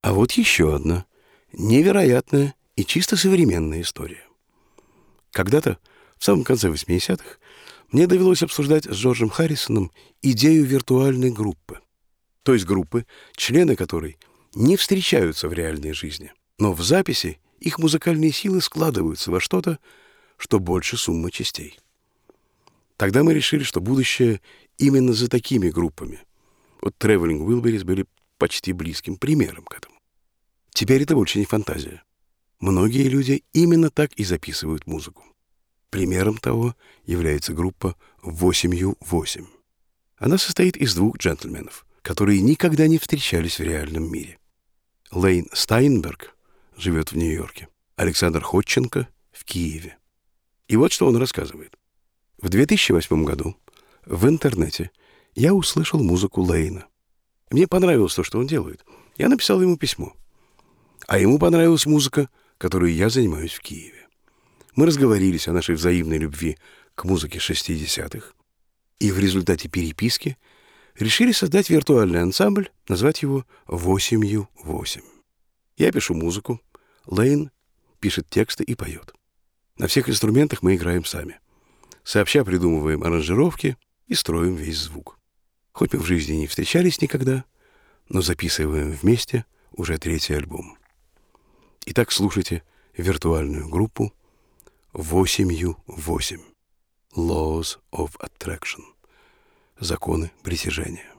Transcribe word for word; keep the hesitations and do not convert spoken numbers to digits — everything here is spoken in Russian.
А вот еще одна невероятная и чисто современная история. Когда-то, в самом конце восьмидесятых, мне довелось обсуждать с Джорджем Харрисоном идею виртуальной группы. То есть группы, члены которой не встречаются в реальной жизни, но в записи их музыкальные силы складываются во что-то, что больше суммы частей. Тогда мы решили, что будущее именно за такими группами. Вот Traveling Wilburys были почти близким примером к этому. Теперь это больше не фантазия. Многие люди именно так и записывают музыку. Примером того является группа восемью восемь. Она состоит из двух джентльменов, которые никогда не встречались в реальном мире. Лейн Стайнберг живет в Нью-Йорке, Александр Ходченко в Киеве. И вот что он рассказывает. В две тысячи восьмом году в интернете я услышал музыку Лейна. Мне понравилось то, что он делает. Я написал ему письмо. А ему понравилась музыка, которой я занимаюсь в Киеве. Мы разговорились о нашей взаимной любви к музыке шестидесятых, и в результате переписки решили создать виртуальный ансамбль, назвать его восемью восемь. Я пишу музыку, Лейн пишет тексты и поет. На всех инструментах мы играем сами. Сообща придумываем аранжировки и строим весь звук. Хоть мы в жизни не встречались никогда, но записываем вместе уже третий альбом. Итак, слушайте виртуальную группу восемью восемь. Laws of Attraction. Законы притяжения.